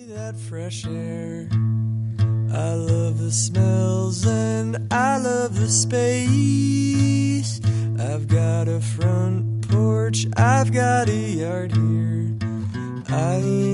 that fresh air. I love the smells and I love the space. I've got a front porch, I've got a yard here. I